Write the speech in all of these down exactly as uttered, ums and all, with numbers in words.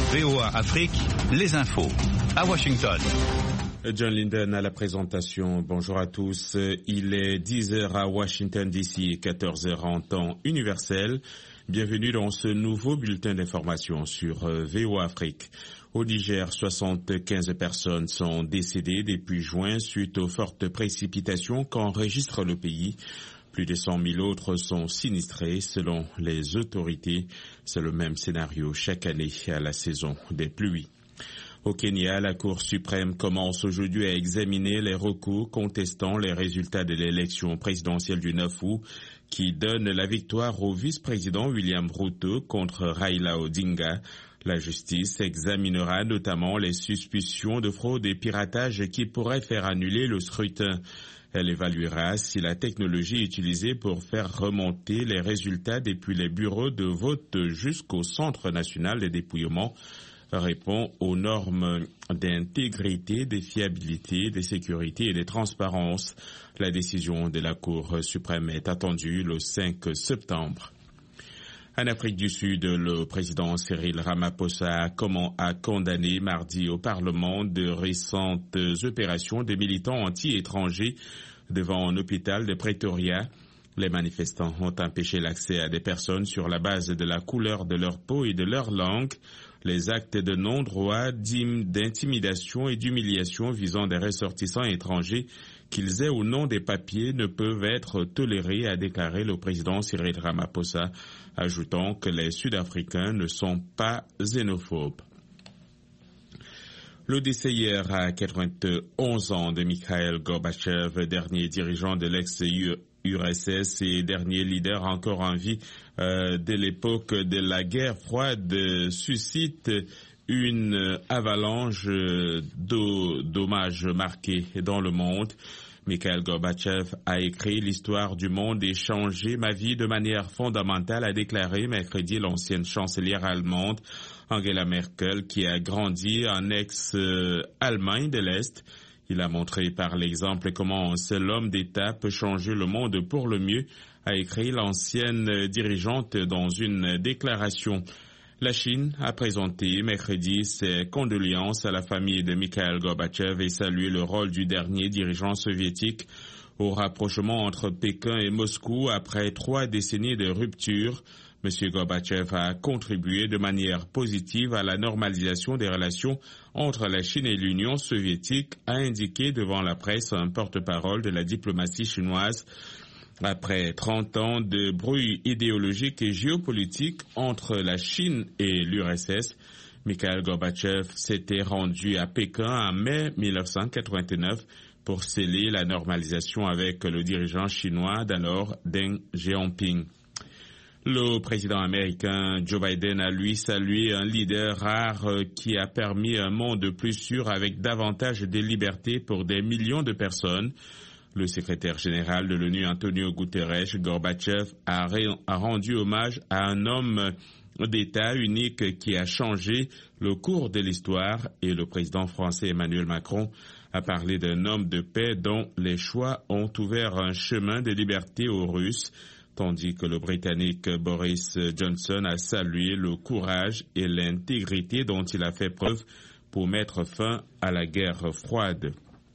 V O A Afrique, les infos. À Washington. John Linden à la présentation. Bonjour à tous. Il est dix heures à Washington D C et quatorze heures en temps universel. Bienvenue dans ce nouveau bulletin d'information sur V O A Afrique. Au Niger, soixante-quinze personnes sont décédées depuis juin suite aux fortes précipitations qu'enregistre le pays. Plus de cent mille autres sont sinistrés selon les autorités. C'est le même scénario chaque année à la saison des pluies. Au Kenya, la Cour suprême commence aujourd'hui à examiner les recours contestant les résultats de l'élection présidentielle du neuf août qui donne la victoire au vice-président William Ruto contre Raila Odinga. La justice examinera notamment les suspicions de fraude et piratage qui pourraient faire annuler le scrutin. Elle évaluera si la technologie utilisée pour faire remonter les résultats depuis les bureaux de vote jusqu'au Centre national de dépouillement répond aux normes d'intégrité, de fiabilité, de sécurité et de transparence. La décision de la Cour suprême est attendue le cinq septembre. En Afrique du Sud, le président Cyril Ramaphosa a condamné mardi au Parlement de récentes opérations de militants anti-étrangers devant un hôpital de Pretoria. Les manifestants ont empêché l'accès à des personnes sur la base de la couleur de leur peau et de leur langue. Les actes de non-droit, d'intimidation et d'humiliation visant des ressortissants étrangers, qu'ils aient ou non des papiers, ne peuvent être tolérés, a déclaré le président Cyril Ramaphosa, ajoutant que les Sud-Africains ne sont pas xénophobes. Le décès hier à quatre-vingt-onze ans de Mikhail Gorbatchev, dernier dirigeant de l'ex-U R S S et dernier leader encore en vie euh, de l'époque de la guerre froide, suscite une avalanche d'hommages marqués dans le monde. Mikhail Gorbatchev a écrit l'histoire du monde et changé ma vie de manière fondamentale, a déclaré mercredi l'ancienne chancelière allemande Angela Merkel, qui a grandi en ex-Allemagne de l'Est. Il a montré par l'exemple comment un seul homme d'État peut changer le monde pour le mieux, a écrit l'ancienne dirigeante dans une déclaration. La Chine a présenté mercredi ses condoléances à la famille de Mikhail Gorbatchev et salué le rôle du dernier dirigeant soviétique au rapprochement entre Pékin et Moscou après trois décennies de rupture. M. Gorbatchev a contribué de manière positive à la normalisation des relations entre la Chine et l'Union soviétique, a indiqué devant la presse un porte-parole de la diplomatie chinoise. Après trente ans de bruit idéologique et géopolitique entre la Chine et l'U R S S, Mikhail Gorbatchev s'était rendu à Pékin en mai mille neuf cent quatre-vingt-neuf pour sceller la normalisation avec le dirigeant chinois d'alors Deng Xiaoping. Le président américain Joe Biden a lui salué un leader rare qui a permis un monde plus sûr avec davantage de liberté pour des millions de personnes. Le secrétaire général de l'ONU, Antonio Guterres, Gorbatchev, a, a rendu hommage à un homme d'État unique qui a changé le cours de l'histoire, et le président français Emmanuel Macron a parlé d'un homme de paix dont les choix ont ouvert un chemin de liberté aux Russes, tandis que le Britannique Boris Johnson a salué le courage et l'intégrité dont il a fait preuve pour mettre fin à la guerre froide.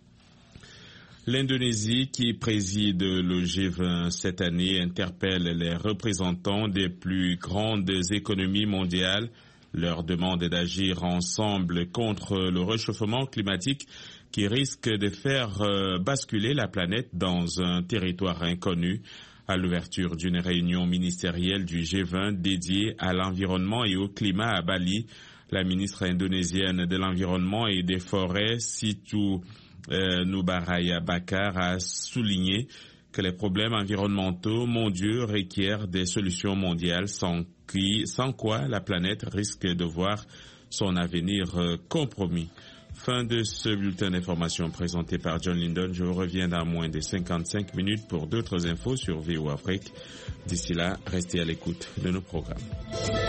L'Indonésie, qui préside le G vingt cette année, interpelle les représentants des plus grandes économies mondiales. Leur demande d'agir ensemble contre le réchauffement climatique qui risque de faire basculer la planète dans un territoire inconnu. À l'ouverture d'une réunion ministérielle du G vingt dédiée à l'environnement et au climat à Bali, la ministre indonésienne de l'Environnement et des Forêts, Situ Euh, Nubaraya Bakar, a souligné que les problèmes environnementaux mondiaux requièrent des solutions mondiales sans, qui, sans quoi la planète risque de voir son avenir euh, compromis. Fin de ce bulletin d'information présenté par John Linden. Je vous reviens dans moins de cinquante-cinq minutes pour d'autres infos sur V O A Afrique. D'ici là, restez à l'écoute de nos programmes.